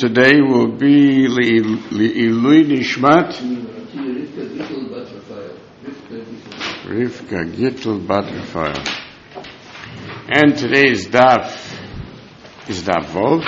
today will be Li'ilui Nishmat Rivka Gittel Bat Rafael. And today's daf is daf Vov.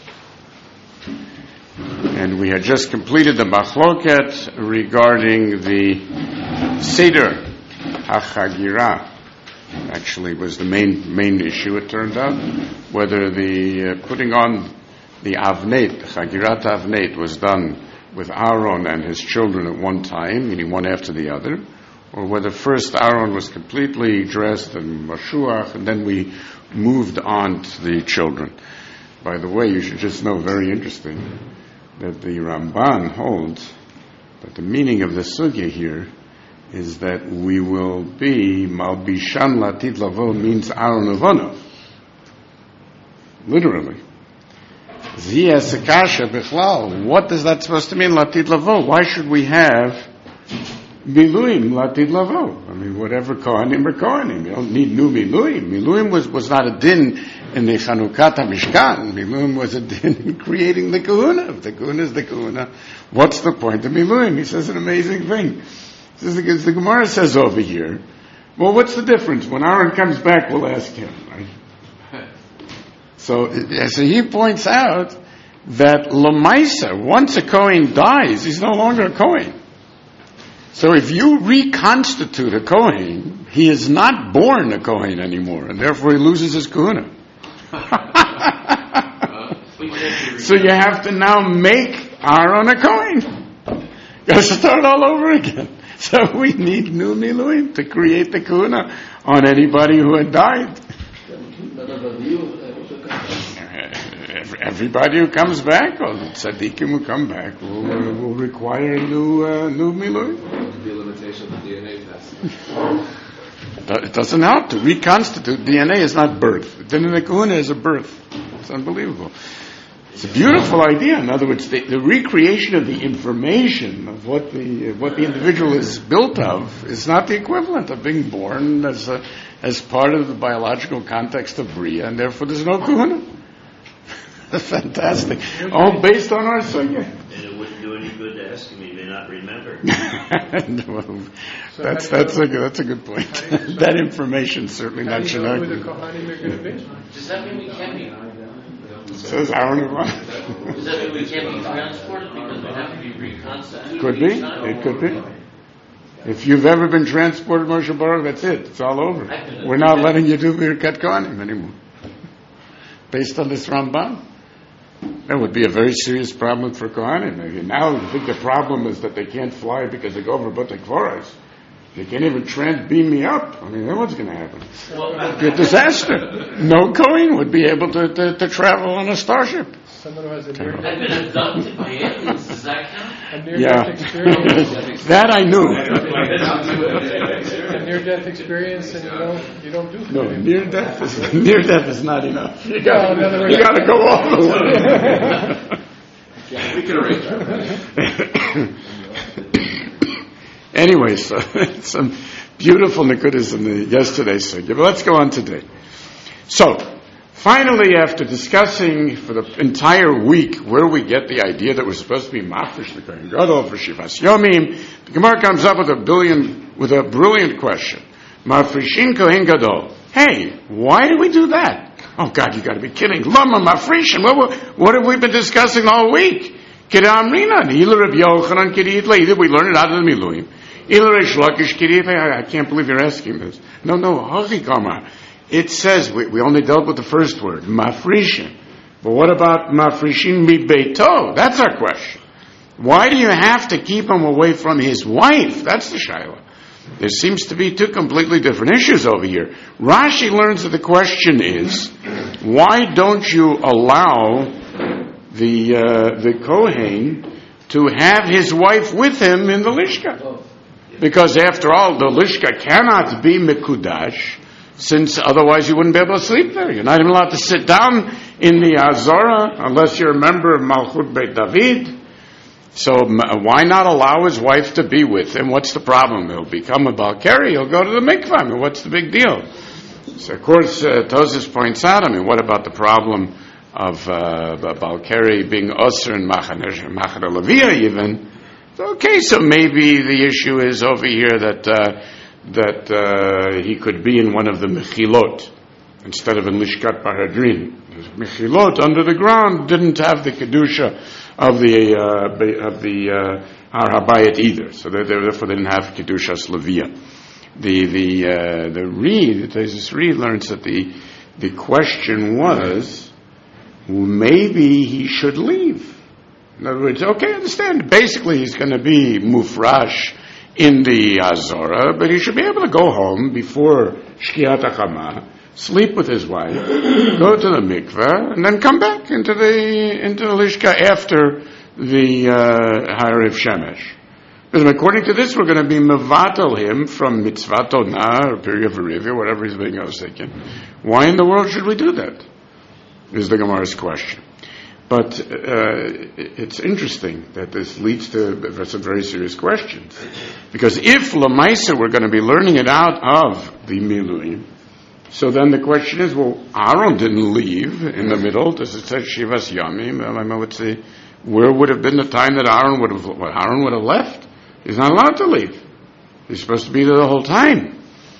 And we had just completed the machloket regarding the Seder HaChagira. Actually, was the main issue, it turned out, whether the putting on the Avnet, Chagirat Avnet, was done with Aaron and his children at one time, meaning one after the other, or whether first Aaron was completely dressed in Mashuach, and then we moved on to the children. By the way, you should just know, very interesting, that the Ramban holds that the meaning of the sugya here is that we will be Malbishan Latid Lavo means Aaron Avonov. Literally. Ziyas Akasha Bichlal. What is that supposed to mean, Latid Lavo? Why should we have Miluim Latid Lavo? I mean, whatever Kohanim are Kohanim. You don't need new Miluim. Miluim was not a din in the Chanukat HaMishkan. Miluim was a din in creating the Kahuna. If the Kahuna is the Kahuna, what's the point of Miluim? He says an amazing thing. The Gemara says over here, well, what's the difference? When Aaron comes back, we'll ask him, right? So he points out that Lamaisa, once a Kohen dies, he's no longer a Kohen. So if you reconstitute a Kohen, he is not born a Kohen anymore, and therefore he loses his Kahuna. So you have to now make Aaron a Kohen. You got to start all over again. So we need new Miluim to create the Kahuna on anybody who had died. Everybody who comes back, or the tzaddikim who come back, will require new Miluim. The limitation of the DNA test. It doesn't help to reconstitute. DNA is not birth. Then the Kahuna is a birth. It's unbelievable. It's a beautiful idea. In other words, the recreation of the information of what the individual is built of is not the equivalent of being born as part of the biological context of Bria, and therefore there's no Kahuna. Fantastic. All based on our sugya. And it wouldn't do any good to ask him; he may not remember. Well, that's a good point. That information certainly not Shana. Does that mean we can't be? Says Aaron of Does that mean we can't be transported because we have to be reconstituted? Could be. It could be. If you've ever been transported, Moshe Baruch, that's it. It's all over. We're not letting you do Birkat Kohanim anymore. Based on this Ramban. That would be a very serious problem for Kohanim. Now you think the problem is that they can't fly because they go over B'tei Kvoros. They can't even beam me up. I mean, then what's going to happen? It'd be a disaster. No Kohen would be able to travel on a starship. Someone who has a I've been abducted by aliens. Does that count? A near-death experience. That I knew. A near-death experience, and you don't do. No, near-death is not enough. You got in other words, to go all the way. We can arrange that. Anyway, so some beautiful nikudas in yesterday's sugya. But let's go on today. So, finally, after discussing for the entire week where we get the idea that we're supposed to be mafresh the Kohen Gadol for Shivas Yomim, the Gemara comes up with a brilliant question. Mafreshin Kohen Gadol. Hey, why do we do that? Oh God, you got to be kidding! Lama mafreshin. What have we been discussing all week? Either we learn it out of the Miluim. I can't believe you're asking this. No, Hachikama. It says, we only dealt with the first word, mafrishin. But what about mafrishin mi beito? That's our question. Why do you have to keep him away from his wife? That's the shaila. There seems to be two completely different issues over here. Rashi learns that the question is, why don't you allow the Kohen to have his wife with him in the Lishka? Because after all, the Lishka cannot be Mekudash, since otherwise you wouldn't be able to sleep there. You're not even allowed to sit down in the Azora unless you're a member of Malchut Beit David. So why not allow his wife to be with him? What's the problem? He'll become a Balkari. He'll go to the mikvah. I mean, what's the big deal? So of course, Tosfos points out, what about the problem Balkari being Osir and Machar Levia even. Okay, so maybe the issue is over here that he could be in one of the Mechilot instead of in Lishkat Parhadrin. Mechilot under the ground didn't have the kedusha of the Har Habayit either, so therefore they didn't have kedushas Levia. The Reed, Taisus Reed learns that the question was, maybe he should leave. In other words, okay, I understand. Basically, he's going to be mufrash in the Azora, but he should be able to go home before Shkiat HaChamah, sleep with his wife, go to the mikveh, and then come back into the Lishka after the Hariv Shemesh. Because according to this, we're going to be mevatel him from mitzvah tonah or period of Arivia, whatever he's being taken. Why in the world should we do that? Is the Gemara's question. But it's interesting that this leads to some very serious questions. Because if Lamaisa we're going to be learning it out of the Miluim, so then the question is, well, Aaron didn't leave in the middle. Does it say Shivas Yamim? I would say, where would have been the time that Aaron would have left? He's not allowed to leave. He's supposed to be there the whole time.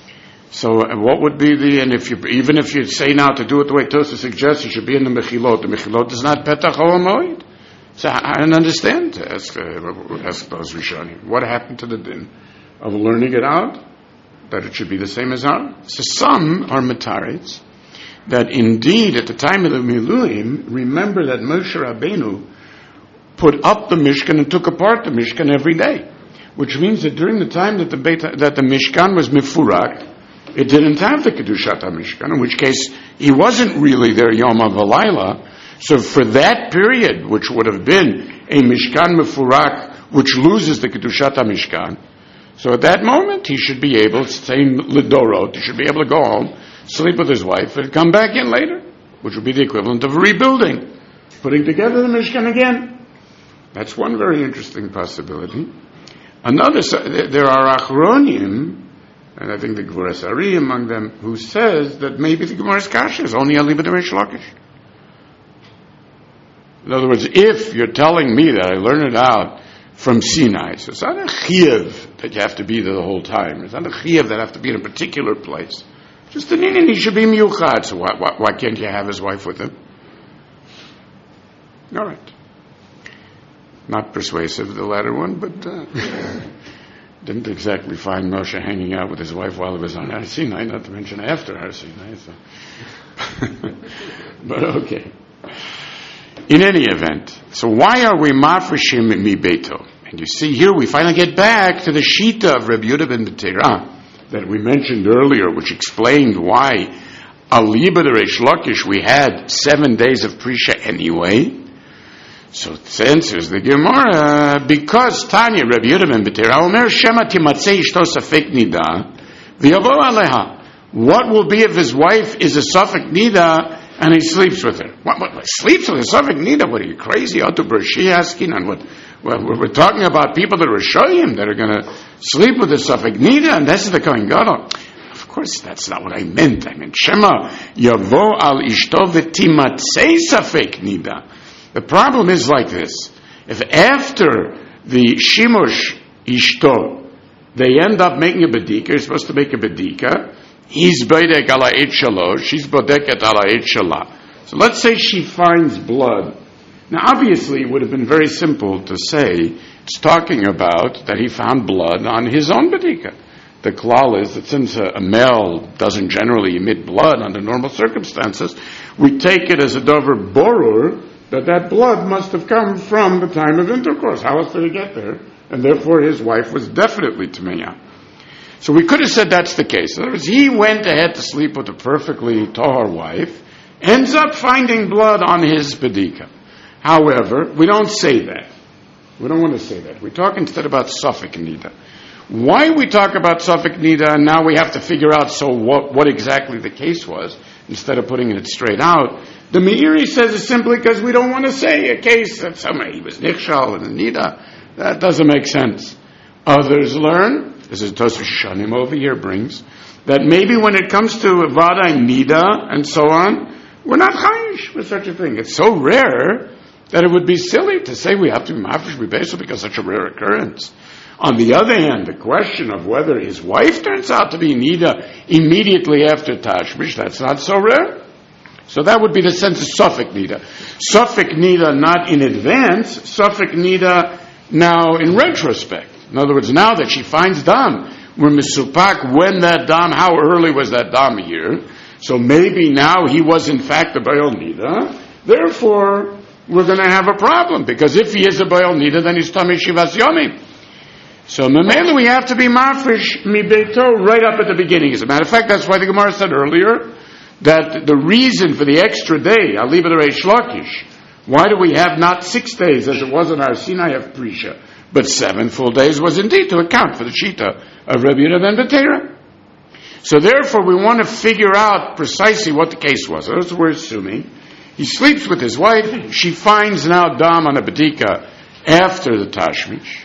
So what would be even if you say now to do it the way Tosa suggests, you should be in the Mechilot. The Mechilot is not Petach HaMoed. So I don't understand. Ask those Rishonim. What happened to the din of learning it out? That it should be the same as Aaron. So some are Matarites that indeed at the time of the Miluim, remember that Moshe Rabbeinu put up the Mishkan and took apart the Mishkan every day. Which means that during the time that the Mishkan was Mifurak, it didn't have the Kedushat HaMishkan, in which case he wasn't really there Yom HaValayla. So for that period, which would have been a Mishkan Mifurak, which loses the Kedushat HaMishkan, so at that moment he should be able, same Lidorot, he should be able to go home, sleep with his wife, and come back in later, which would be the equivalent of rebuilding, putting together the Mishkan again. That's one very interesting possibility. Another, there are Achronim, and I think the Gvuras Ari among them, who says that maybe the Gemara's Kasha is only Alibad Reish Lakish. In other words, if you're telling me that I learned it out from Sinai, so it's not a chiyuv that you have to be there the whole time. It's not a chiyuv that you have to be in a particular place. Just an inyan, he should be miyuchad, so why can't you have his wife with him? All right. Not persuasive, the latter one, but didn't exactly find Moshe hanging out with his wife while he was on Har Sinai, not to mention after Har Sinai. So. But okay. In any event, so why are we mafreshim mi beito? And you see here we finally get back to the Shita of Rabbi Yehuda ben Betera that we mentioned earlier, which explained why Alibad Reish Lakish we had 7 days of Prisha anyway. So it answers the Gemara, because Tanya, Rabbi Yehuda ben Betera, Omer Shema timatzei ishto safek nida, v'yavo aleha. What will be if his wife is a safek nida and he sleeps with her? What sleeps with a safek nida? What are you crazy? Otu Bershi asking, and we're talking about people that are Rishoyim that are going to sleep with a safek nida, and that's the Kohen Gadol. Of course, that's not what I meant. I meant Shema yavo al ishto v'timatzei safek nida. The problem is like this. If after the Shimush Ishto, they end up making a Bedika, you're supposed to make a Bedika, he's Bedek ala et shalosh, she's Bedeket ala et shalah. So let's say she finds blood. Now obviously it would have been very simple to say, it's talking about that he found blood on his own Bedika. The klal is that since a male doesn't generally emit blood under normal circumstances, we take it as a dover borur, that blood must have come from the time of intercourse. How else did it get there? And therefore his wife was definitely Tameya. So we could have said that's the case. In other words, he went ahead to sleep with a perfectly tahor wife, ends up finding blood on his bedika. However, we don't say that. We don't want to say that. We talk instead about Safek Nida. Why we talk about Safek Nida, and now we have to figure out what exactly the case was, instead of putting it straight out. The Meiri says it's simply because we don't want to say a case that somebody was Nichshal and Nida. That doesn't make sense. Others learn, this is Tosfos Shanim over here brings, that maybe when it comes to Vada and Nida and so on, we're not chayish with such a thing. It's so rare that it would be silly to say we have to be mafresh b'beso because such a rare occurrence. On the other hand, the question of whether his wife turns out to be nida immediately after tashmish, that's not so rare. So that would be the sense of suffik nida. Suffik nida not in advance, suffik nida now in retrospect. In other words, now that she finds dam, we're misupak when that dam, how early was that dam here? So maybe now he was in fact a bayal nida. Therefore, we're going to have a problem, because if he is a bayal nida, then he's tamei shivas yomim. So memela we have to be mafresh mibeito right up at the beginning. As a matter of fact, that's why the Gemara said earlier that the reason for the extra day, I'll leave it Reish Lakish, why do we have not 6 days as it was in our Sinai of Prisha, but 7 full days was indeed to account for the Shita of Rabbi Yehuda ben Betera. So therefore we want to figure out precisely what the case was. That's what we're assuming. He sleeps with his wife, she finds now dam on a bedika after the Tashmish.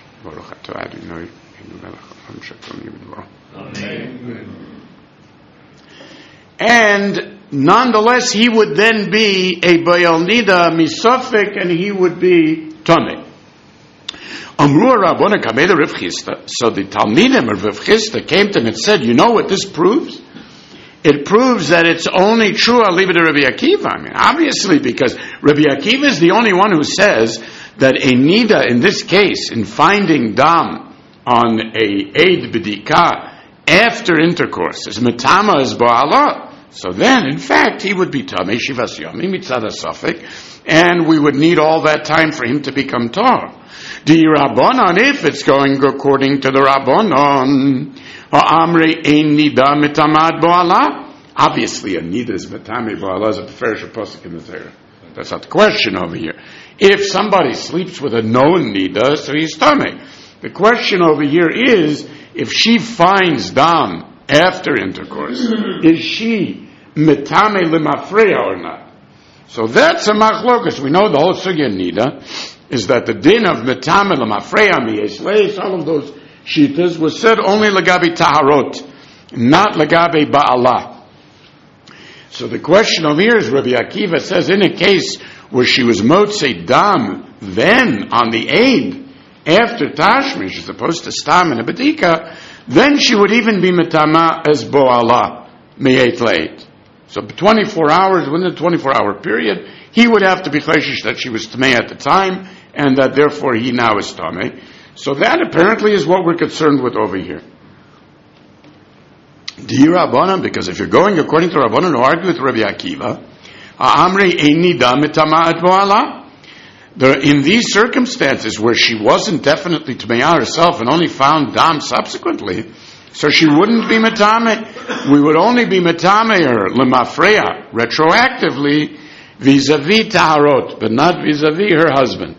And nonetheless, he would then be a bayal nida misafik, and he would be tamei. Amru Rabbona Kamei Rav Chisda. So the Talmidim of Rav Chisda came to him and said, "You know what this proves? It proves that it's only true. I'll leave it to Rabbi Akiva. I mean, obviously, because Rabbi Akiva is the only one who says that a nida in this case, in finding dam on a eid b'dika after intercourse, is metama as ba'ala. So then, in fact, he would be tamei shivas yomim mitzad hasafik, and we would need all that time for him to become tar. The Rabbanon, if it's going according to the Rabbanon, ha'amrei ein nida mitamad ba'ala. Obviously, a nida is metame ba'ala is a ferish pasuk in the Torah. That's not the question over here. If somebody sleeps with a known nida, so he's tamei. The question over here is, if she finds dam after intercourse, is she metame lemafreya or not? So that's a machlokas. We know the whole sugya nida is that the din of metame lemafreya miyesleis, all of those shitas, was said only lagabi taharot, not lagabi ba'ala. So the question over here is, Rabbi Akiva says, in a case where she was motzei dam, then on the eid, after Tashmish, as opposed to Stam and a Bedika, then she would even be metama as bo'ala, me'et leit. So 24 hours, within the 24-hour period, he would have to be chayshish that she was tamei at the time, and that therefore he now is tamei. So that apparently is what we're concerned with over here. Di Rabbanan, because if you're going according to Rabbanan who argue with Rabbi Akiva, ha'amrei ein nida metama at bo'ala. In these circumstances where she wasn't definitely Tmeya herself and only found dam subsequently, so she wouldn't be Metame. We would only be Metame her, Lemafreya, retroactively, vis-a-vis Taharot, but not vis-a-vis her husband.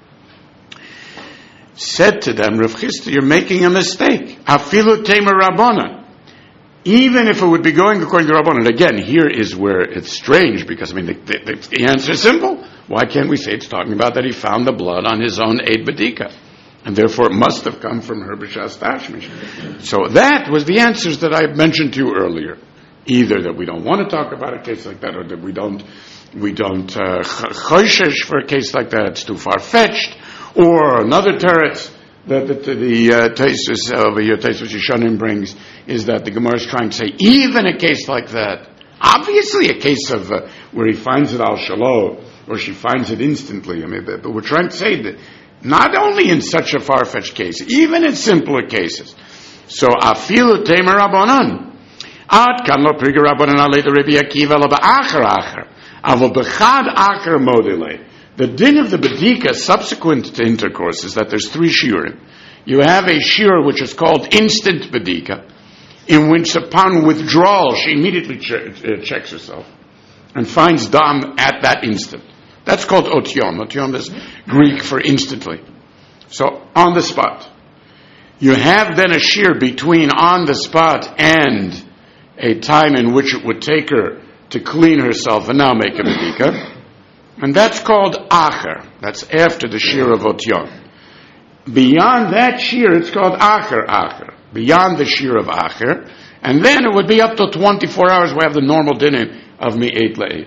Said to them, Rav Chisda, you're making a mistake. Afilu Temer Rabbana. Even if it would be going according to Rabbanan. Again, here is where it's strange, because, I mean, the answer is simple. Why can't we say it's talking about that he found the blood on his own Eid Badika? And therefore it must have come from her B'shas Tashmish. So that was the answers that I mentioned to you earlier. Either that we don't want to talk about a case like that, or that we don't choishesh for a case like that, it's too far-fetched, or another teretz that the Taisus over here, Taisus Yishanim brings, is that the Gemara is trying to say, even a case like that, obviously a case of where he finds it al shalom, or she finds it instantly. I mean, but we're trying to say that not only in such a far-fetched case, even in simpler cases. So afilu temer rabbanon, ad kan lo priga rabbanon alei the Rabbi Akiva lo ba'acher acher, avo b'chad acher modele. The din of the bedika subsequent to intercourse is that there's 3 shiurim. You have a shiur which is called instant bedika, in which upon withdrawal she immediately checks herself and finds dam at that instant. That's called otyom. Otyom is Greek for instantly. So on the spot. You have then a shiur between on the spot and a time in which it would take her to clean herself and now make a bedika. And that's called acher. That's after the shiur of otyom. Beyond that shiur, it's called acher. Beyond the shiur of acher. And then it would be up to 24 hours. We have the normal din of mi'et la'et.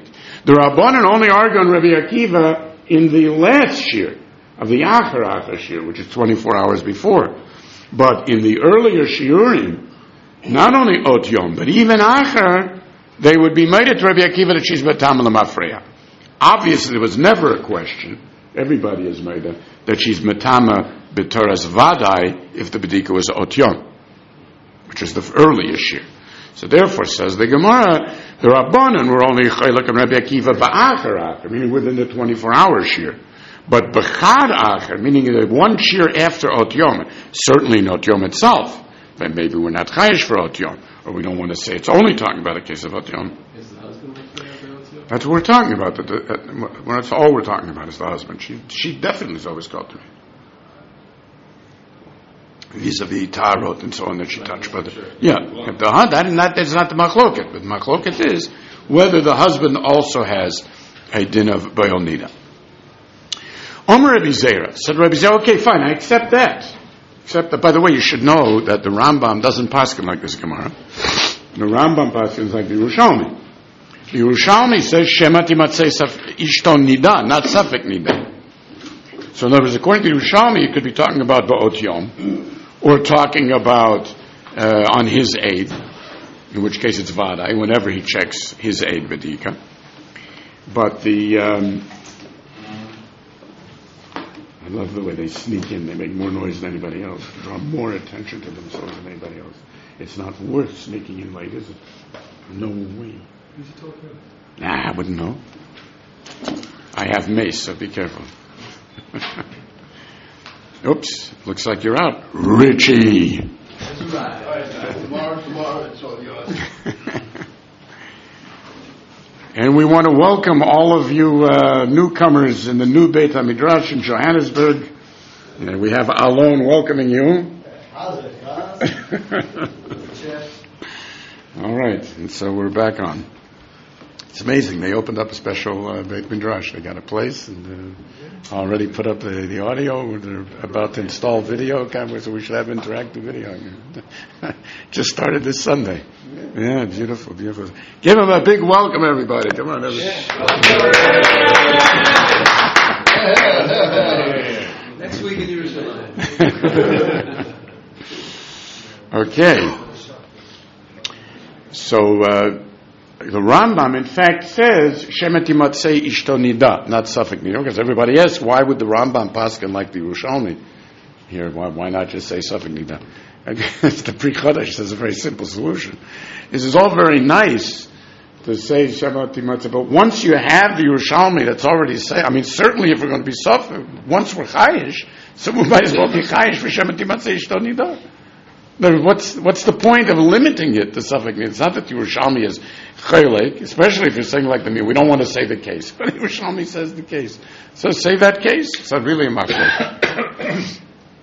The Rabbanan only argue on Rabbi Akiva in the last shir of the Achar shir, which is 24 hours before. But in the earlier shiurim, not only Ot Yom, but even Achar, they would be made to Rabbi Akiva that she's Batam L'Mafreya. Obviously, there was never a question, everybody is made that she's Matama B'Toras Vadai if the Bedika was Ot Yom, which is the earliest shir. So therefore, says the Gemara, the Rabbanan were only Chaylak and Rabbi Akiva Ba'achar, meaning within the 24-hour shir. But B'chad Achar, meaning the one shir after Ot Yom, certainly not Ot Yom itself, then maybe we're not Chayish for Ot Yom, or we don't want to say it's only talking about a case of Ot Yom. Is the husband with the That's what we're talking about. That's all we're talking about is the husband. She definitely is always called to me. Vis-a-vis tarot and so on that she touched. But that's not the machloket. But the machloket is whether the husband also has a din of Bayol Nida. Omer Rabbi Zera said, Rabbi Zera, okay, fine, I accept that. Except that, by the way, you should know that the Rambam doesn't paskin like this Gemara. The Rambam paskins like the Yerushalmi. The Yerushalmi says, Shemati matzei ishton nida, not safek nida. So in other words, according to Yerushalmi, you could be talking about Ba'ot Yom, or talking about on his aid, in which case it's Vadai, whenever he checks his aid Bedika. But I love the way they sneak in. They make more noise than anybody else, draw more attention to themselves than anybody else. It's not worth sneaking in late, is it? No way. Who's he talking about? Nah, I wouldn't know. I have mace, so be careful. Oops, looks like you're out. Richie. That's right. Tomorrow, it's all yours. And we want to welcome all of you newcomers in the new Beit HaMidrash in Johannesburg. And we have Alon welcoming you. All right, and so we're back on. It's amazing. They opened up a special Beit Midrash. They got a place and already put up the audio. They're about to install video cameras, so we should have interactive video. Just started this Sunday. Yeah, beautiful, beautiful. Give them a big welcome, everybody. Come on, everybody. Next week in Yerushalayim. Okay. So, the Rambam, in fact, says, Shemati matzei ishto nida, not safek nida, because everybody asks, why would the Rambam paskin like the Yerushalmi? Here, why not just say safek nida? The Pri Chodesh says a very simple solution. This is all very nice to say Shemati matzei, but once you have the Yerushalmi that's already said, I mean, certainly if we're going to be safek, once we're chayish, so we might as well be chayish for Shemati matzei ishto nida. What's the point of limiting it to safek nida? It's not that the Yerushalmi is chaylek, especially if you're saying like the me. We don't want to say the case, but the Yerushalmi says the case. So say that case. It's not really a machlok.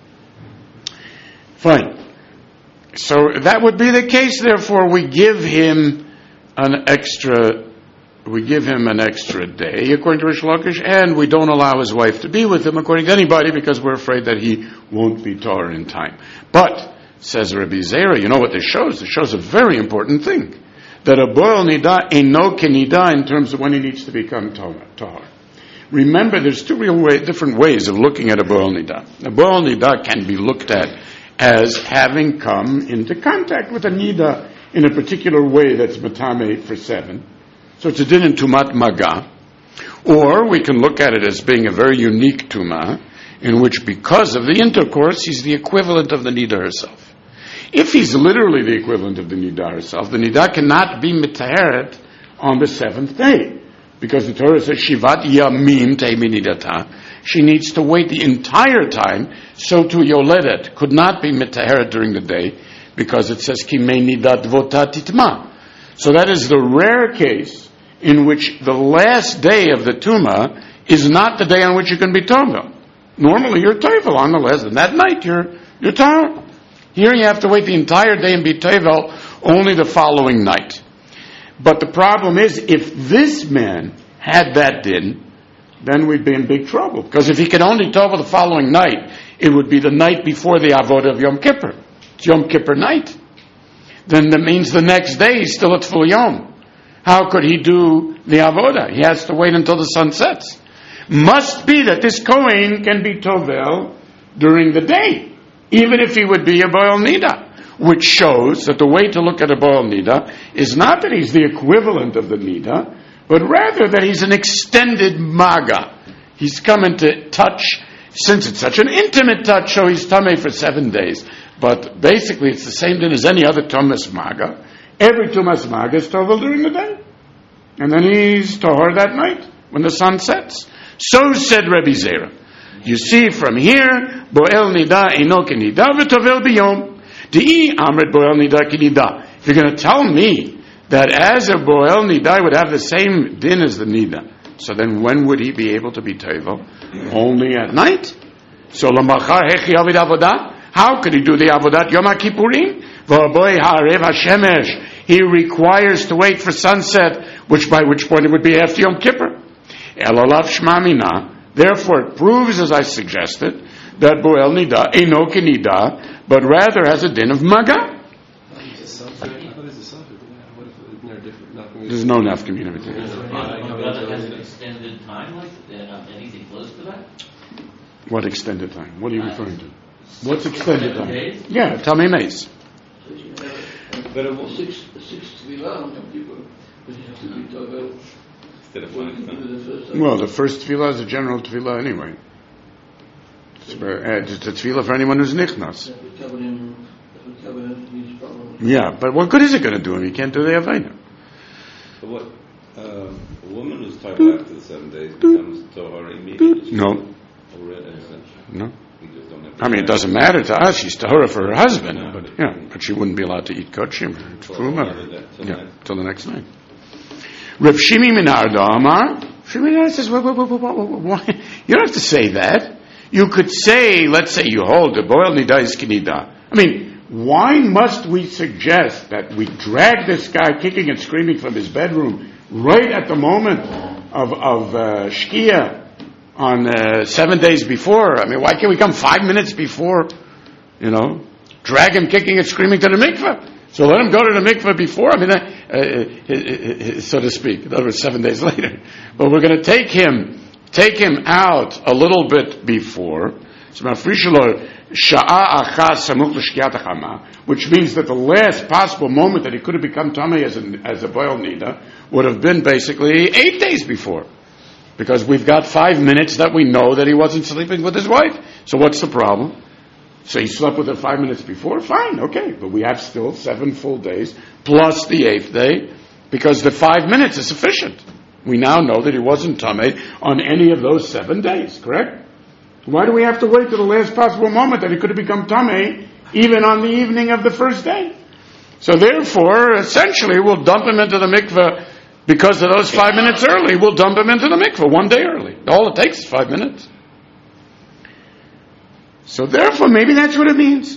Fine. So that would be the case. Therefore, we give him an extra day, according to Rish Lakish, and we don't allow his wife to be with him, according to anybody, because we're afraid that he won't be Torah in time. But says Rabbi Zera, you know what this shows? It shows a very important thing. That a boil nida ain't no kenida in terms of when he needs to become tahor. Remember, there's two different ways of looking at a boil nida. A boil nida can be looked at as having come into contact with a nida in a particular way that's matame for 7. So it's a din in tumat maga. Or we can look at it as being a very unique tuma, in which because of the intercourse, he's the equivalent of the nida herself. If he's literally the equivalent of the Nidah herself, the Nidah cannot be mitaheret on the 7th day. Because the Torah says, Shivat Yamim Te'imi Nidata. She needs to wait the entire time, so to Yoledet could not be mitaheret during the day, because it says, Kimei Nidat Vota Titma. So that is the rare case in which the last day of the Tuma is not the day on which you can be Tovel. Normally you're Tovel on the last, and that night you're Tovel. Here you have to wait the entire day and be tevel only the following night. But the problem is, if this man had that din, then we'd be in big trouble. Because if he could only tevel the following night, it would be the night before the avodah of Yom Kippur. It's Yom Kippur night. Then that means the next day he's still at full Yom. how could he do the avodah? He has to wait until the sun sets. Must be that this Kohen can be tovel during the day, even if he would be a Boel Nida, which shows that the way to look at a Boel Nida is not that he's the equivalent of the Nida, but rather that he's an extended Maga. He's coming to touch, since it's such an intimate touch, so he's Tameh for 7 days. But basically it's the same thing as any other Tumas Maga. Every Tumas Maga is tovel during the day. And then he's Tahor that night, when the sun sets. So said Rabbi Zera. You see from here, Boel Nida Eino Kenida v'Tovel Biyom. Di'i Amrit Boel Nida Kenida. If you're going to tell me that as a Boel Nida would have the same din as the Nida, so then when would he be able to be Tovel? Only at night. So Lamachar Hechi Avid Avodah. How could he do the Avodat Yom HaKippurim? V'Aboy Ha'arev HaShemesh. He requires to wait for sunset, by which point it would be after Yom Kippur. Elolav Shmamina. Therefore, it proves, as I suggested, that Boel Nida Eino Kenida, but rather has a din of Maga. There's no nafkamina. Maga has an extended time, like anything close to that? What extended time? What are you referring to? What's extended time? Days? Yeah, tell me, Mace. But it was six tefillah on people, but you have to be tovel. Well, the first tefillah is a general tefillah anyway. It's a tefillah for anyone who's nichnas. Yeah, but what good is it going to do him? He can't do the Aveda. So what? A woman who's tied after the 7 days becomes Tahor immediately? No. No. We just don't have I mean, it doesn't matter to us. She's Tahora for her husband, but she wouldn't be allowed to eat kochim. Yeah, till the next night. Rav Shimi Minarda Amar. Shimi Minarda says, why? You don't have to say that. You could say, let's say you hold the Boel Nida is Kenida. I mean, why must we suggest that we drag this guy kicking and screaming from his bedroom right at the moment of Shkia on 7 days before? I mean, why can't we come 5 minutes before, drag him kicking and screaming to the mikveh? So let him go to the mikveh before, so to speak. In other words, 7 days later. But we're going to take him out a little bit before, which means that the last possible moment that he could have become Tameh as a Boel Nida would have been basically 8 days before. Because we've got 5 minutes that we know that he wasn't sleeping with his wife. So what's the problem? So he slept with her 5 minutes before? Fine, okay. But we have still 7 full days, plus the 8th day, because the 5 minutes is sufficient. We now know that he wasn't Tameh on any of those 7 days, correct? Why do we have to wait to the last possible moment that he could have become Tameh, even on the evening of the first day? So therefore, essentially, we'll dump him into the mikveh because of those 5 minutes early. We'll dump him into the mikveh 1 day early. All it takes is 5 minutes. So therefore, maybe that's what it means.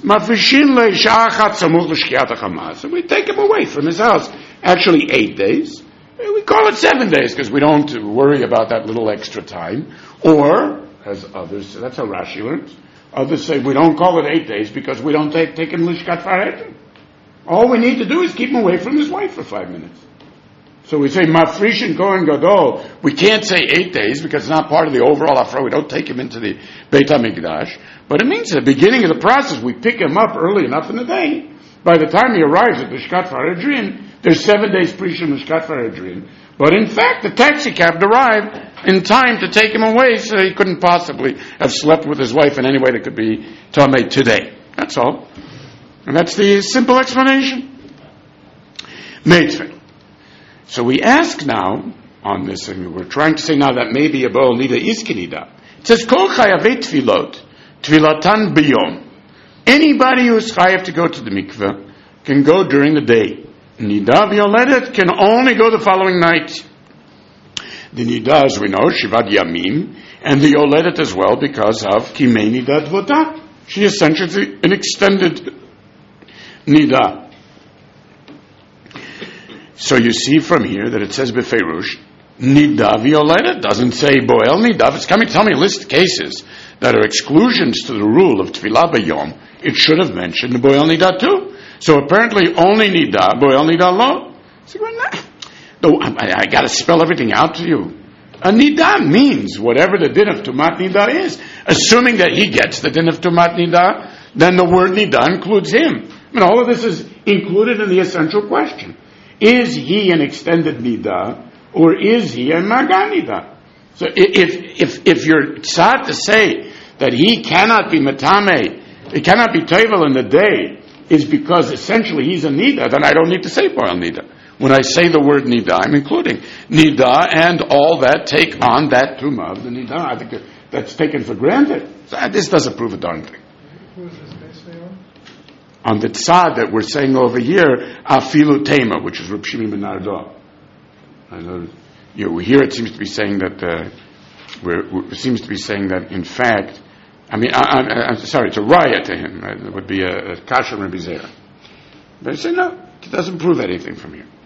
So we take him away from his house. Actually, 8 days. We call it 7 days because we don't worry about that little extra time. Or, as others say, that's how Rashi learns. Others say we don't call it 8 days because we don't take him lishkat faretim. All we need to do is keep him away from his wife for 5 minutes. So we say mafrishin kohen gadol. We can't say 8 days because it's not part of the overall afra. We don't take him into the Beit HaMikdash. But it means at the beginning of the process, we pick him up early enough in the day. By the time he arrives at the Shkat Faredrin, there's 7 days pre-Shim Shkat Faredrin. But in fact, the taxi cab arrived in time to take him away, so he couldn't possibly have slept with his wife in any way that could be Tameh today. That's all. And that's the simple explanation. Meitzvah. So we ask now on this, and we're trying to say now that maybe a Boel Nida is Kenida. It says, Kol Chayavei Tfilot, Tfilatan Biyom. Anybody who's chayav to go to the mikveh can go during the day. Nida v'yoledet can only go the following night. The Nida, as we know, Shivad Yamim, and the Yoledet as well because of Kimei Nidat Vota. She is essentially an extended Nida. So you see from here that it says Befeirush, Nida v'yoledet, doesn't say Boel Nida. It's coming to tell me a list of cases that are exclusions to the rule of Tfilah B'yom. It should have mentioned the Boel Nida too. So apparently only Nida, Boel Nida lo. So the I got to spell everything out to you. A nida means whatever the din of tumat nida is. Assuming that he gets the din of tumat nida, then the word nida includes him. I mean, all of this is included in the essential question. Is he an extended nida, or is he a maga nida? So if you're sad to say that he cannot be matame, he cannot be tevel in the day, is because essentially he's a nida, then I don't need to say boil nida. When I say the word nida, I'm including nida and all that take on that tumah of the nida. I think that's taken for granted. So this doesn't prove a darn thing. Who is this basically on? On the tzad that we're saying over here, afilu tema, which is Reb Shimon ben Ardo. I know here it seems to be saying that seems to be saying that in fact, I'm sorry, it's a riot to him. Right? It would be a kasher Rebbe Zera. But I say no, it doesn't prove anything from here.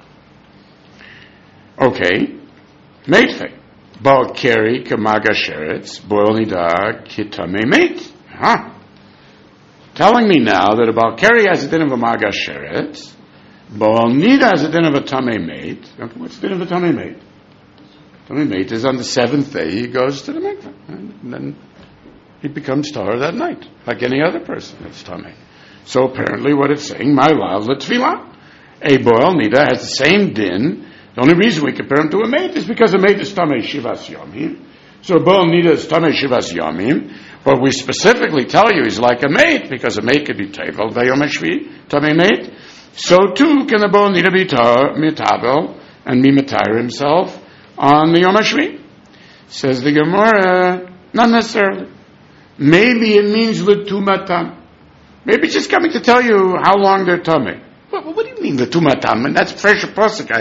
Okay, Meitfe. Baal keri kamaga sheretz, boil nida kitame meit. Telling me now that a Baal keri has a din of a maga sheretz, Baal nida has a din of a tame meit. Okay, what's the din of a tame meit? Tame meit is on the seventh day he goes to the mikveh. And then he becomes tahor that night, like any other person that's tame. So apparently what it's saying, my lav l'tfilah. A boil nida has the same din. The only reason we compare him to a mate is because a mate is tamei shivas yomim. So a boil nida is tamei shivas yomim. But we specifically tell you he's like a mate because a mate could be tevel vayom hashvi tamei mate. So too can a boil nida be mitabel and be matayr himself on the yom hashvi. Says the Gemara, not necessarily. Maybe it means l'tumatam. Maybe it's just coming to tell you how long they're tamei. What do you mean the tumatam? And that's fresh pasuk.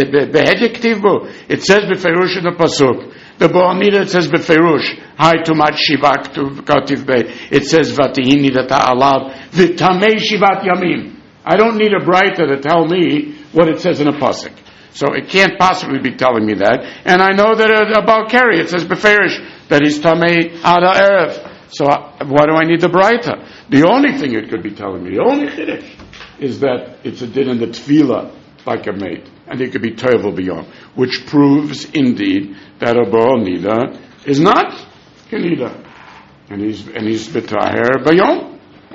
It says beferush in the pasuk. The Baal Nida it says beferush. Hi tumat shivak to kativ be. It says vatihin nidata alav the tamei shivat yamim. I don't need a braita to tell me what it says in a pasuk. So it can't possibly be telling me that. And I know that a Baal Keri it says beferush that he's tamei ada erev. So why do I need the braita? The only thing it could be telling me, the only chiddush, is that it's a din in the tefillah like a mate, and it could be tevel beyond, which proves indeed that a Baal nida is not kenida, and he's betaher bayom.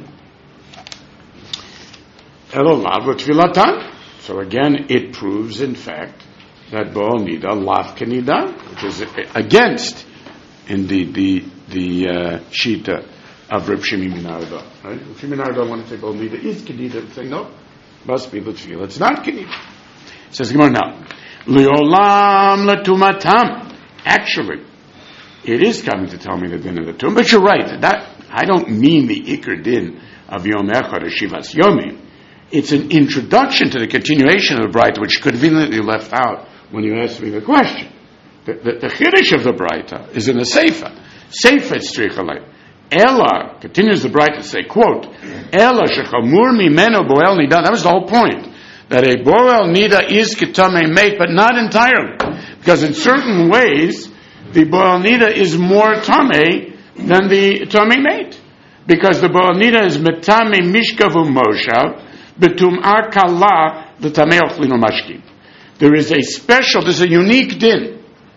Elolav l'tfilatan. So again, it proves in fact that Baal nida lav kenida, which is against indeed the shita of Reb Shimon ben Ardo. Right? Reb Shimon ben Ardo wanted to say Baal nida is kenida, and say no, must be l'tfila. It's not kenida. It says Gemara now, Leolam letumatam. Actually, it is coming to tell me the din of the tomb, but you're right. That I don't mean the ikar din of Yom Echad or Shivas Yomim. It's an introduction to the continuation of the Braita, which conveniently left out when you asked me the question. The chiddush of the Braita is in the Seifa. Seifa tzrichalei. Ella, continues the Braita to say, quote, Ella shechamur mimeno boel nida. That was the whole point. That a boel nida is ketame mate, but not entirely. Because in certain ways, the boel nida is more tame than the tame mate. Because the boel nida is metame mishkavu moshav, betum'ar kala the tamei ochlinu mashkim. There is a special, there's a unique din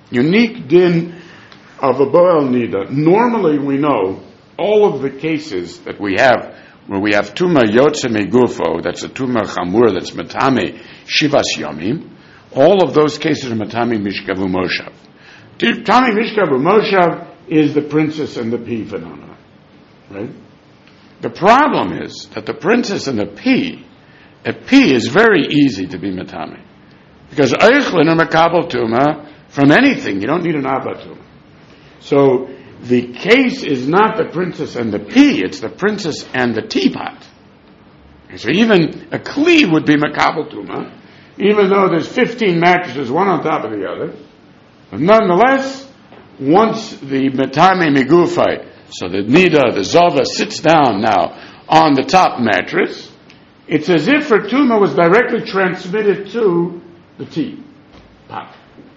of a boel nida. Normally we know all of the cases that we have where we have tuma yotze megufo, that's a tuma chamur, that's matame shivas yomim, all of those cases are matame mishkavu moshav. Matame mishkavu moshav is the princess and the pea phenomenon, right? The problem is that the princess and a pea is very easy to be matame. Because eichlin are makabel tuma from anything. You don't need an abba tuma. So the case is not the princess and the pea, it's the princess and the teapot. And so even a kli would be makabel tuma, even though there's 15 mattresses, one on top of the other. But nonetheless, once the matame migufai, so the nida, the zova, sits down now on the top mattress, it's as if her tuma was directly transmitted to the teapot.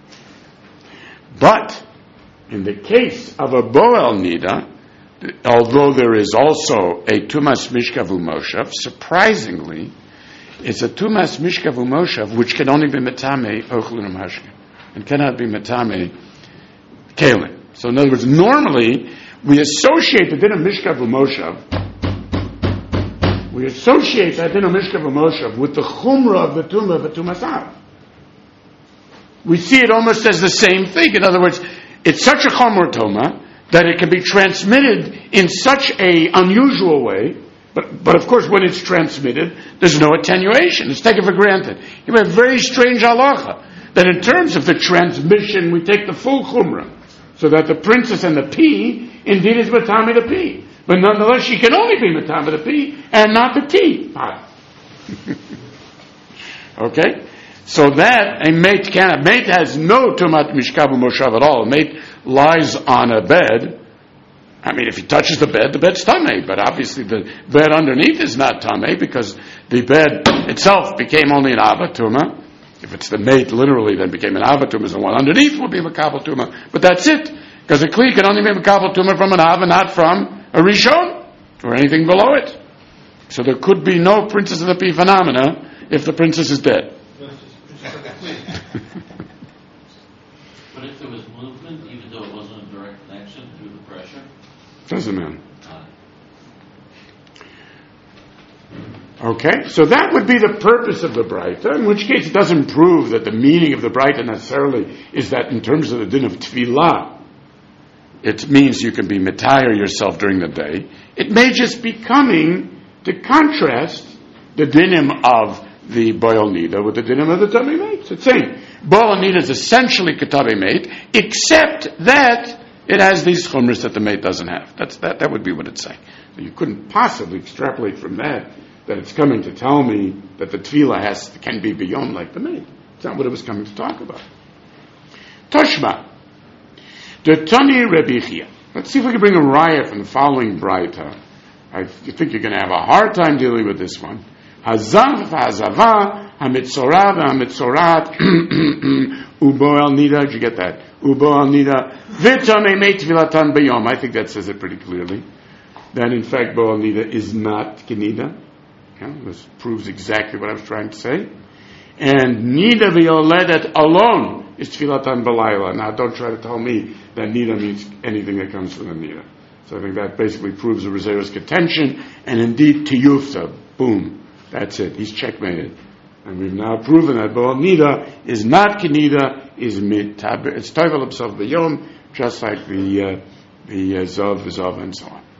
But in the case of a boel nida, although there is also a tumas mishkavu moshav, surprisingly, It's a tumas mishkav umoshav, which can only be metame ochlun umashke, and cannot be metame kalim. So in other words, normally we associate the din of mishkav umoshav. We associate that din of mishkav umoshav with the chumrah of the tumah of the tumasav. We see it almost as the same thing. In other words, it's such a chumrah tumah that it can be transmitted in such a unusual way. But of course, when it's transmitted, there's no attenuation. It's taken for granted. You have a very strange halacha that in terms of the transmission, we take the full chumrah, so that the princess and the P indeed is matame the P. But nonetheless, she can only be matame the P and not the T. Okay? So that, a mate has no tumat mishkav moshav at all. A mate lies on a bed. I mean, if he touches the bed's tamei, but obviously the bed underneath is not tamei because the bed itself became only an avatuma. If it's the mate, literally, then became an avatuma, and the one underneath will be a makabel tuma. But that's it, because a kli can only be a makabel tuma from an ava, not from a rishon or anything below it. So there could be no princess of the P phenomena if the princess is dead. But if there was movement, even though it wasn't a direct connection through the pressure? Doesn't matter. Okay, so that would be the purpose of the Braita, in which case it doesn't prove that the meaning of the Braita necessarily is that in terms of the din of tefillah, it means you can be metayr yourself during the day. It may just be coming to contrast the dinim of the boil nida with the dinim of the tamei mate. It's saying boil nida is essentially katabe mate, except that it has these chumras that the mate doesn't have. That would be what it's saying. You couldn't possibly extrapolate from that it's coming to tell me that the tefillah can be beyond like the mate. It's not what it was coming to talk about. Toshma. The Tani Rebichia. Let's see if we can bring a raya from the following Braita. I think you're going to have a hard time dealing with this one. Hazav v'hazava hamitzorav v'hamitzorat uboel nida. Did you get that? Uboel nida v'tamei meit tefillatan b'yom. I think that says it pretty clearly. That in fact boel nida is not kenida. This proves exactly what I was trying to say. And nida v'yoledet alone is tefillatan b'layla. Now don't try to tell me that nida means anything that comes from the nida. So I think that basically proves the Rezero's contention, and indeed tiyufta. Boom. That's it. He's checkmated. And we've now proven that Bo'al Nida is not Kenida, is Mitabir. It's Toivel himself B'yom, just like the Zov, and so on.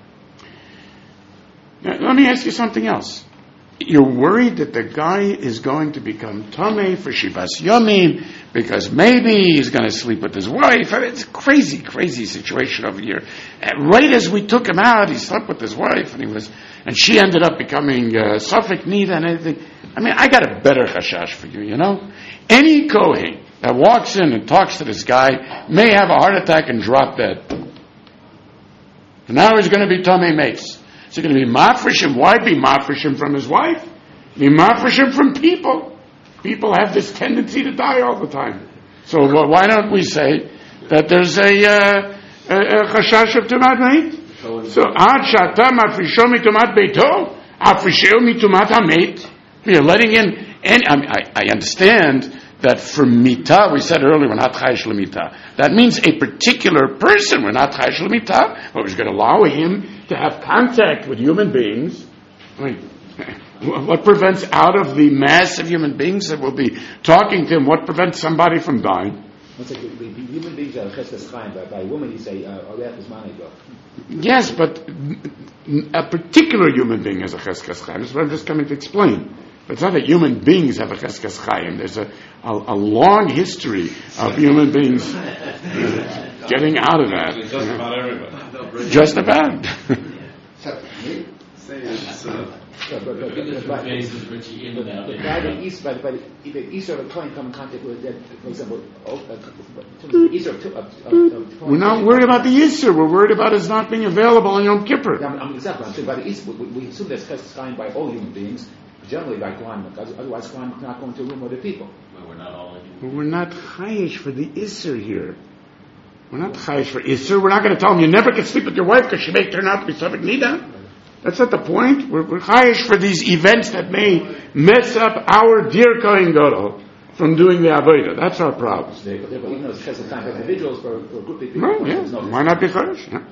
Now, let me ask you something else. You're worried that the guy is going to become Tomei for Shivas Yomim because maybe he's going to sleep with his wife. It's a crazy, crazy situation over here. And right as we took him out, he slept with his wife, and she ended up becoming Suffolk Nida and everything. I mean, I got a better chashash for you, you know? Any Kohen that walks in and talks to this guy may have a heart attack and drop dead. And now he's going to be Tomei mates. Is it going to be mafreshim? Why be mafreshim from his wife? Be mafreshim from people. People have this tendency to die all the time. So why don't we say that there's a chashash of tumat meit? So ad shata mafreshom mitumat beito, afresheu mitumat hameit. We are letting in. I understand that for mita, we said earlier, we're not chayish l'mita. That means a particular person. We're not chayish l'mita, but we're going to allow him to have contact with human beings. I mean, what prevents out of the mass of human beings that will be talking to him, what prevents somebody from dying? The human beings are cheskas chaim. By women, you say, yes, but a particular human being has a cheskas chaim. That's what I'm just coming to explain. But it's not that human beings have a cheskas chaim. There's a long history of human beings getting out of that. Just about everybody. Just about. By the Easter of a coin come in contact with that, for example, Easter of we're not worried about the Easter. We're worried about it not being available on Yom Kippur. Exactly. I'm saying by the Easter, we assume that's signed by all human beings, generally by Kohanim. Otherwise, Kohanim cannot go into a room with the people. But we're not all But we're not chayish for the Easter here. We're not chayish for Easter. We're not going to tell them you never can sleep with your wife because she may turn out to be Suffolk Nida. That's not the point. We're chayish for these events that may mess up our dear Kohen Gadol from doing the avodah. That's our problem. Therefore, even though it's chesed time for individuals, for a group of people, Well, there's yeah. no Why not be chayish? Yeah.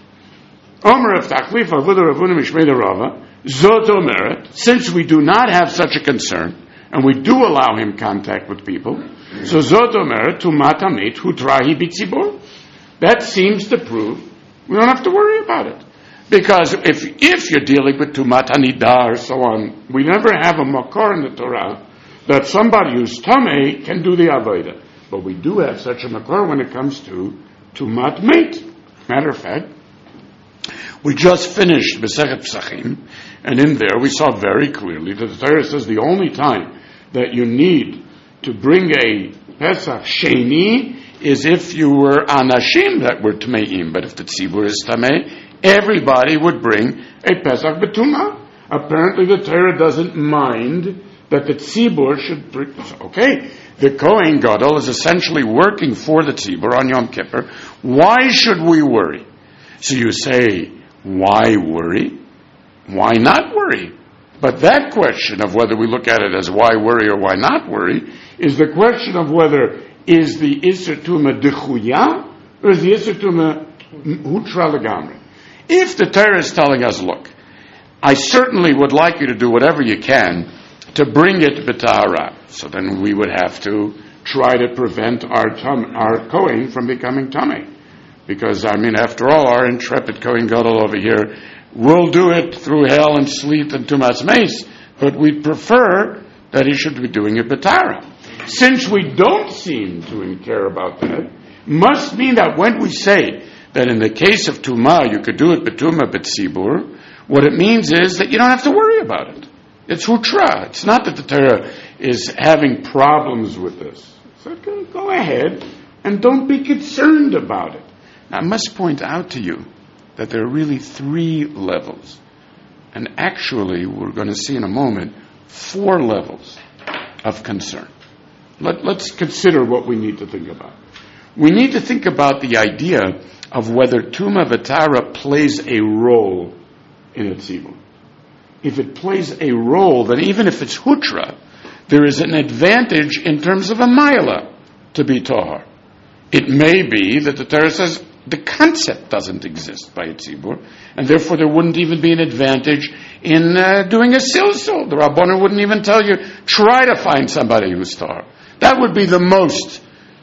Omer of Tachlif Avodah Ravuna Mishmei Rava Zot Omeret. Since we do not have such a concern, and we do allow him contact with people, so Zot Omeret Tumat Amit Hutrahi Bitzibur. That seems to prove we don't have to worry about it. Because if you're dealing with Tumat Hanidah or so on, we never have a makor in the Torah that somebody who's Tameh can do the Avodah. But we do have such a makor when it comes to Tumat Meit. Matter of fact, we just finished Masechet Psachim, and in there we saw very clearly that the Torah says the only time that you need to bring a Pesach Sheni is if you were Anashim that were Tmeim. But if the Tzibur is Tameh, everybody would bring a Pesach B'tumah. Apparently the Torah doesn't mind that the Tzibur should bring. Okay, the Kohen Gadol is essentially working for the Tzibur on Yom Kippur. Why should we worry? So you say, why worry? Why not worry? But that question of whether we look at it as why worry or why not worry is the question of whether is the Isser Tumah Dechuya or is the Isser Tumah Hutra Legamri. If the Torah is telling us, look, I certainly would like you to do whatever you can to bring it b'tahara, so then we would have to try to prevent our Kohen from becoming Tameh. Because, after all, our intrepid Kohen Gadol over here will do it through hail and sleet and tumas meis, but we prefer that he should be doing it b'tahara. Since we don't seem to care about that, must mean that when we say that in the case of Tumah, you could do it b'tumah b'tzibur, what it means is that you don't have to worry about it. It's hutra. It's not that the Torah is having problems with this. So go ahead and don't be concerned about it. Now, I must point out to you that there are really 3 levels. And actually, we're going to see in a moment, 4 levels of concern. Let's consider what we need to think about. We need to think about the idea of whether Tumah V'Tara plays a role in a tzibur. If it plays a role, then even if it's hutra, there is an advantage in terms of a maila to be tahar. It may be that the Torah says the concept doesn't exist by a tzibur, and therefore there wouldn't even be an advantage in doing a silsul. The Rabbanan wouldn't even tell you, try to find somebody who's tahar. That would be the most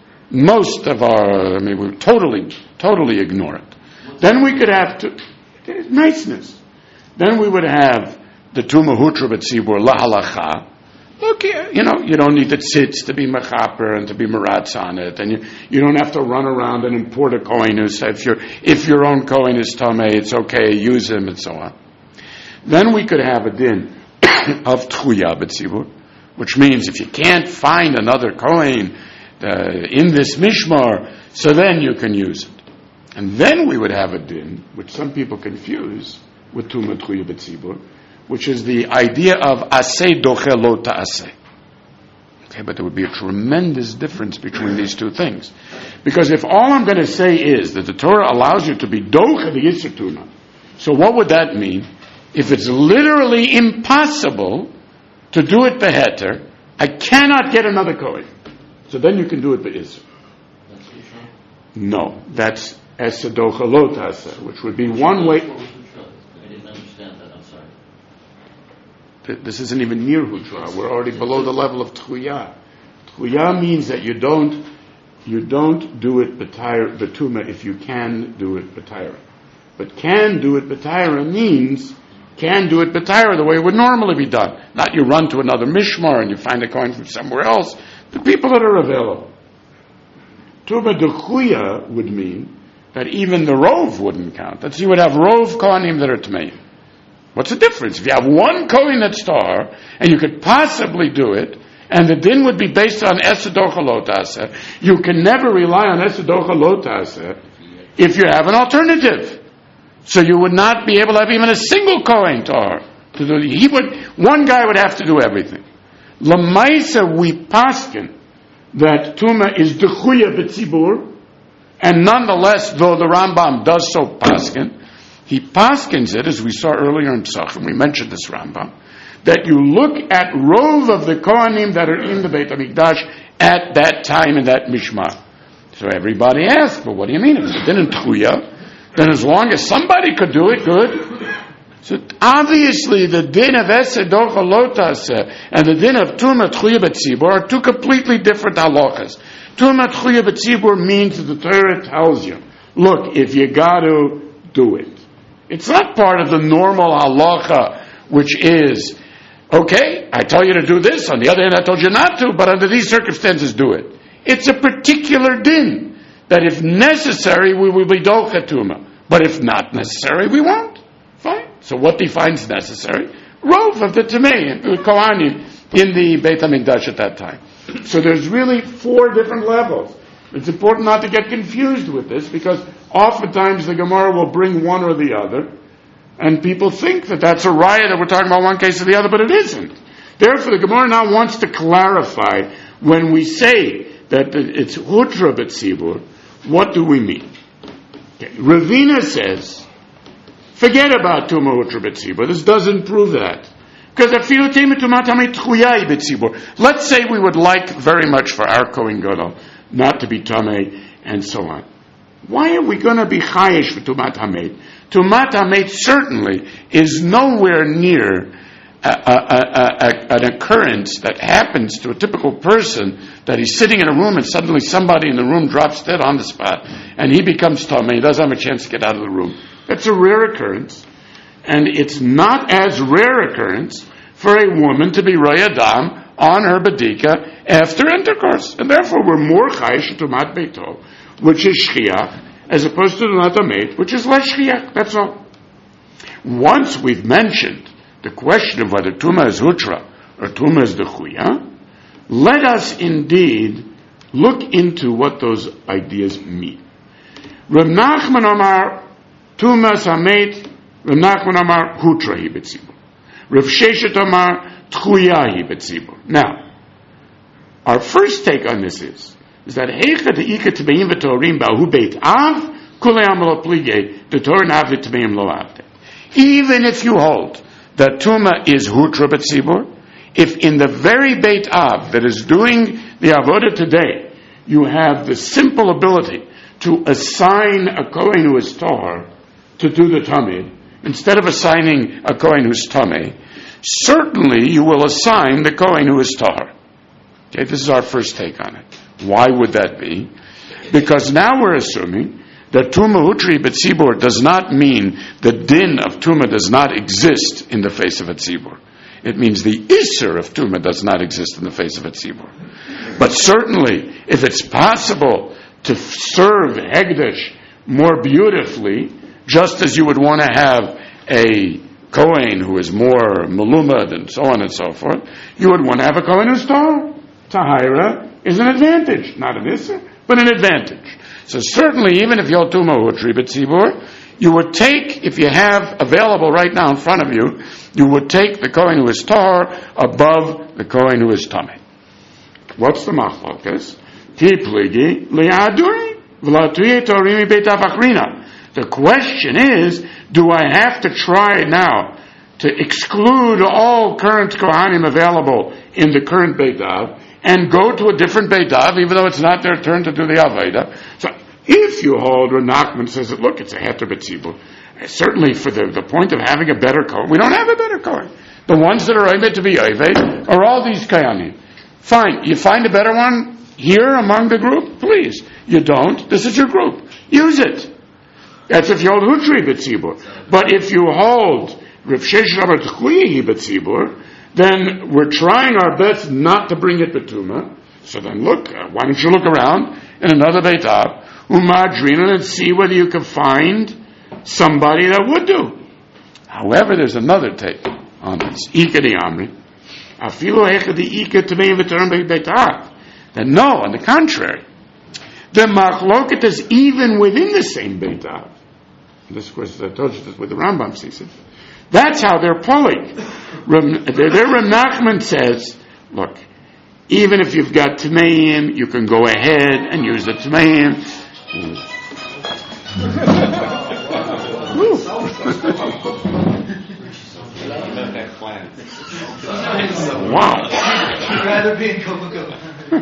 of our, we would totally ignore it. Then we could have niceness. Then we would have the Tumah Hutra B'tzibur La Halacha. Look, you don't need the tzitz to be mechaper and to be meratz on it, and you don't have to run around and import a kohen who says if your own kohen is tameh, it's okay, use him, and so on. Then we could have a din of Tchuya B'tzibur, which means if you can't find another kohen in this mishmar, so then you can use it. And then we would have a din, which some people confuse with Tumah Tchuya B'tzibur, which is the idea of aseh doche lo ta'aseh. Okay, but there would be a tremendous difference between these two things. Because if all I'm going to say is that the Torah allows you to be doche the Yisur Tumah, so what would that mean? If it's literally impossible to do it beheter, I cannot get another kohen. So then you can do it be'isr. That's Hutra? No, that's aseh doche lo ta'aseh, which would be one way. I didn't understand that, I'm sorry. This isn't even near Hutra. We're already below the level of Tchuya. Tchuya means that you don't do it Betuma if you can do it B'Taira. But can do it B'Taira means can do it B'Taira the way it would normally be done. Not you run to another mishmar and you find a coin from somewhere else. The people that are available. Tumah Dechuya would mean that even the rov wouldn't count. That you would have rov kohanim that are Tmeim. What's the difference? If you have one kohen that's tahar, and you could possibly do it, and the din would be based on aseh doche lo ta'aseh, you can never rely on aseh doche lo ta'aseh if you have an alternative. So you would not be able to have even a single kohen tahar to do. One guy would have to do everything. Lamaisa we paskin that Tumah is dechuya b'tzibur, and nonetheless, though the Rambam does so paskin, He paskins it, as we saw earlier in Pesachim, we mentioned this Rambam, that you look at rov of the Kohanim that are in the Beit HaMikdash at that time in that Mishmar. So everybody asks, well, what do you mean? If it didn't Tchuya, then as long as somebody could do it, good. So obviously the din of Esed Docha Lotas and the din of Tumah Tchuya B'tzibur are two completely different halachas. Tumah Tchuya B'tzibur means that the Torah tells you, look, if you got to, do it. It's not part of the normal halacha, which is, okay, I tell you to do this, on the other hand I told you not to, but under these circumstances do it. It's a particular din, that if necessary we will be docha tumah, but if not necessary we won't. Fine. So what defines necessary? Rov of the Tamei, the Kohanim, in the Beit HaMikdash at that time. So there's really 4 different levels. It's important not to get confused with this, because oftentimes the Gemara will bring one or the other, and people think that that's a raya, that we're talking about one case or the other, but it isn't. Therefore, the Gemara now wants to clarify, when we say that it's hutra b'tzibur, what do we mean? Okay. Ravina says, forget about tumah hutra b'tzibur. This doesn't prove that. Because let's say we would like very much for our Kohen Gadol not to be tamei, and so on. Why are we going to be chayish for tumat hamet? Tumat hamet certainly is nowhere near an occurrence that happens to a typical person, that he's sitting in a room and suddenly somebody in the room drops dead on the spot and he becomes tamei. He doesn't have a chance to get out of the room. That's a rare occurrence, and it's not as rare occurrence for a woman to be roya dam on her badika after intercourse, and therefore we're more chayish tumat beito, which is shchiach, as opposed to tumat hamet, which is less shchiach. That's all. Once we've mentioned the question of whether tumah is hutra or tumah is dechuya, let us indeed look into what those ideas mean. Rav Nachman Amar tumah hamet, Rav Nachman Amar hutra hi betzibur. Rav Sheshet Amar tchuya hi betzibur. Now, our first take on this is that heicha de'ika tmeim v'torim ba'hu beit av kulei amal plige the Torah nav v'tmeim lo avde. Even if you hold that Tumah is hutra b'tzibur, if in the very Beit Av that is doing the avodah today, you have the simple ability to assign a Kohen who is Tahor to do the Tamid, instead of assigning a Kohen who's Tameh, certainly you will assign the Kohen who is Tahor. Okay, this is our first take on it. Why would that be? Because now we're assuming that Tumah Hutri B'tzibur does not mean the din of Tumah does not exist in the face of a tzibur. It means the Isser of Tumah does not exist in the face of a tzibur. But certainly, if it's possible to serve Hegdesh more beautifully, just as you would want to have a Kohen who is more melumad and so on and so forth, you would want to have a Kohen who's Tahor. Tahira is an advantage, not an Isser, but an advantage. So certainly, even if you're Tumah Hutri B'tzibur, you would take, if you have available right now in front of you, you would take the Kohen who is Tahor above the Kohen who is Tameh. What's the machlokas? Ti pligi li'aduri v'la'tuye torimi beit avachrina. The question is, do I have to try now to exclude all current Kohanim available in the current Beit Av and go to a different Beit Av, even though it's not their turn to do the Aveda? So if you hold, Rav Nachman says that, look, it's a heter b'tzibur. Certainly for the point of having a better Kohen, we don't have a better Kohen. The ones that are Oved to be Oved are all these Kohanim. Fine, you find a better one here among the group? Please. You don't? This is your group. Use it. That's if you hold Hutri b'tzibur. But if you hold Rav Sheshet Amar Tchuya b'tzibur, then we're trying our best not to bring it b'tumah. So then look, why don't you look around in another Beit Av, Umadrina, and see whether you can find somebody that would do. However, there's another take on this. Ika di Amri. Afilu hecha di Ika Tamei v'Torah Beit Av. Then no, on the contrary. The machloket is even within the same Beit Av. This, of course, I told you this with the Rambam sees it. That's how they're pulling. Their Rav Nachman says, look, even if you've got Tameim, you can go ahead and use the Tameim. About that plan. Wow. I'd rather be in Coca-Cola.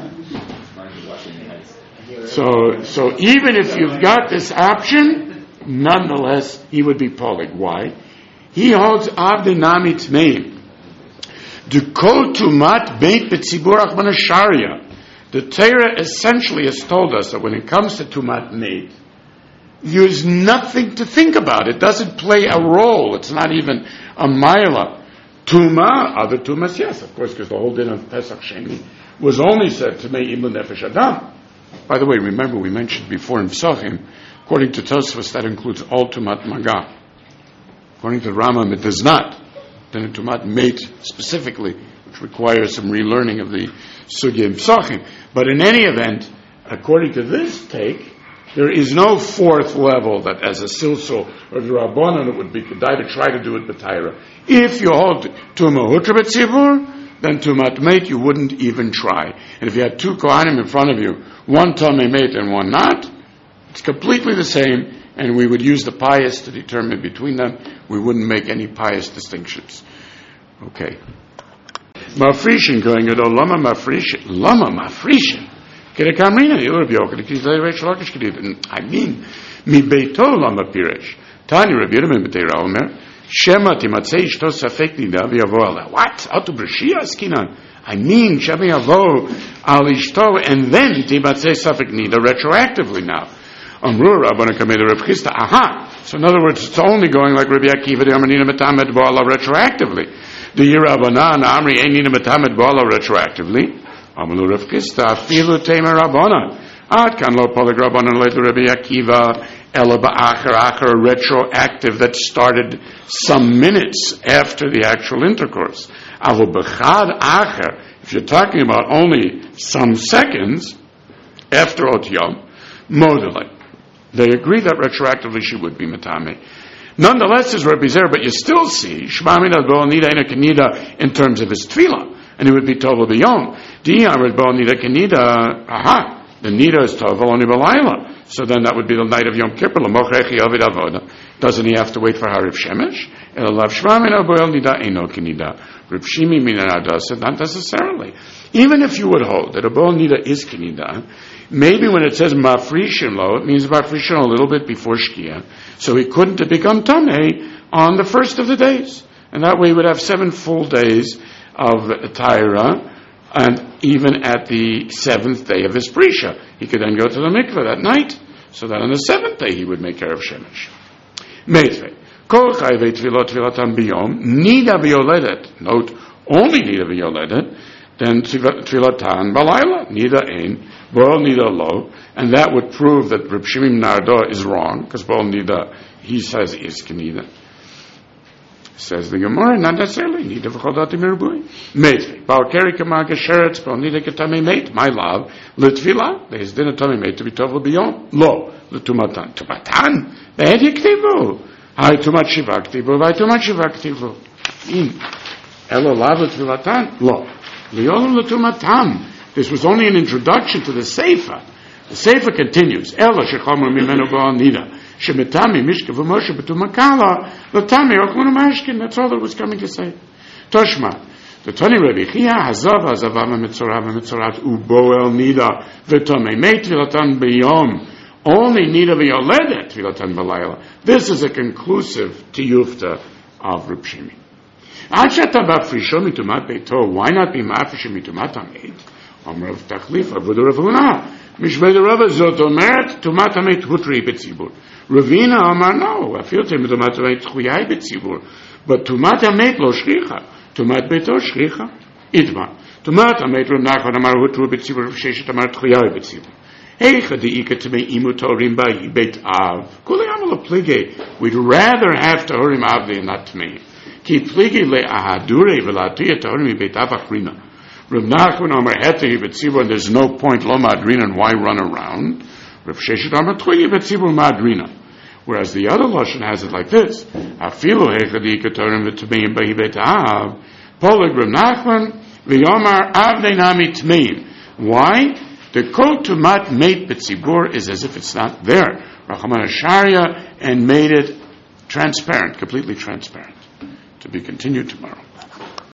So even if you've got this option, nonetheless, he would be polig. Why? He holds avdinami tmeim. The kol tumat beit betzibur achman sharia. The Torah essentially has told us that when it comes to tumat meit, there's nothing to think about. It doesn't play a role. It's not even a mila. Tuma, other tumas, yes, of course, because the whole din of Pesach Sheni was only said to make ibn nefesh adam. By the way, remember we mentioned before in Psachim, according to Tosfos, that includes all tumat maga. According to Rambam, it does not. Then a tumat meit specifically, which requires some relearning of the sugya in Psachim. But in any event, according to this take, there is no fourth level that as a silso or the Rabbanan it would be kedai to try to do it b'taira. If you hold Tuma Hutra B'tzibur, then Tumat Meit you wouldn't even try. And if you had two Kohanim in front of you, one Tomei Meit and one not, it's completely the same, and we would use the pious to determine between them. We wouldn't make any pious distinctions. Okay. Mafrishin going to Lama Mafrishin. I mean, mi beito lama piresh. Tani Rabbi Yeruben b'teira omer, Shema timatzei ishto safek nida v'yavo ala. What? Atu b'rshia askinan. I mean, Shema yavo al ishto, and then timatzei safek nida retroactively now. Amru Rabbana Kamei Rav Chisda. Aha. So in other words, it's only going like Rabbi Akiva the Amanina Metamed Bo'ala retroactively. The Yirabanan Amri Einina Metamed Bo'ala retroactively. Amalu Rav Chisda, Filu Temer Rabbanan. Ad kan lo polig Rabbanan later Rabbi Akiva, Ela ba'achar retroactive that started some minutes after the actual intercourse. Avu b'chad acher, if you're talking about only some seconds after Ot Yom, modele. They agree that retroactively she would be metame. Nonetheless, is Rabbi Zer, but you still see Shmamid al Nida Ena Kenida in terms of his tefillah. And it would be Tovel B'Yom. Di'amrid Bo Nida Kenida, aha, the Nida is Tovel only B'Layla. So then that would be the night of Yom Kippur. L'mochrechi Ovid Avoda. Doesn't he have to wait for Hariv Shemesh? Elav Shvamin Aboel Nida Eno Kenida. Reb Shimi Minarada said not necessarily. Even if you would hold that Aboel Nida is Kenida, maybe when it says Mafrishin Lo, it means Mafrishin a little bit before Shkia. So he couldn't have become Tameh on the first of the days. And that way he would have 7 full days of Taira, and even at the 7th day of his Prisha. He could then go to the mikveh that night, so that on the 7th day he would make Erev Shemesh. Meitre. Kol chayvei tvilot tvilatam biyom, nida v'yoledet. Note, only nida v'yoledet, then tvilatan balayla, nida ein, bol nida lo, and that would prove that Reb Shimon Nardo is wrong, because bol nida, he says is kenida. Says the Gemara, not necessarily. Nida v'chodati mirubui. Meitre. Bal keri kama gesheretz, bol nida ketame meit, my love, l'tvila, there's din atame meit to be tovel biyom. Lo, l'tumatan. Tumatan? Ve'ed yektivu. Hai tumat shiva ktivu, vai tumat shiva ktivu. Elo lav l'tvilatan? Lo. Li'olam l'tumatam. This was only an introduction to the Sefer. The Sefer continues. Elo shechomer mimenu ba'al nida. Shemitami mishka v'moshe b'tumakala l'tami ochmonu mashkin. That's all that was coming to say. Toshma. The Tani Rebbe Chia hazav hazavam ha'mitzorat u'boel nida v'tomei meit v'latan b'yom. Only nida v'yoledet v'latan b'layla. This is a conclusive tiyufta of Reb Shimi. Achata b'frisho mitumat beito. Why not be mafrisho mitumat ha'meit? Amrav tachlifa v'du Rav Huna. Mishvei Rava zot omeret tumat ha'meit hutri b'tzibur. Ravina amar no. Afil te mitumat ha'meit chuyai b'tzibur. But tumat ha'meit lo shricha. Tumat beito shricha. Idma. Tumat ha'meit Rav Nachman amar hutru b'tzibur. Sheshet amar chuyai b'tzibur. We'd rather have Tahurim Avdi and not Tmei. Ki pligi le ahadure v'latiya Tahurim beit avachrina. Rav Nachman Amar Heti b'tzibur, and there's no point lo madrina, and why run around? Rav Sheshet Amar Tchuyi b'tzibur madrina. Whereas the other lashon has it like this: Afilu hechadi Tahurim v'tmeim b'hi beit av. Polig Rav Nachman v'yomar avdei nami tmeim. Why? The kol tumat meit b'tzibur is as if it's not there. Rachman Asharia and made it transparent, completely transparent, to be continued tomorrow.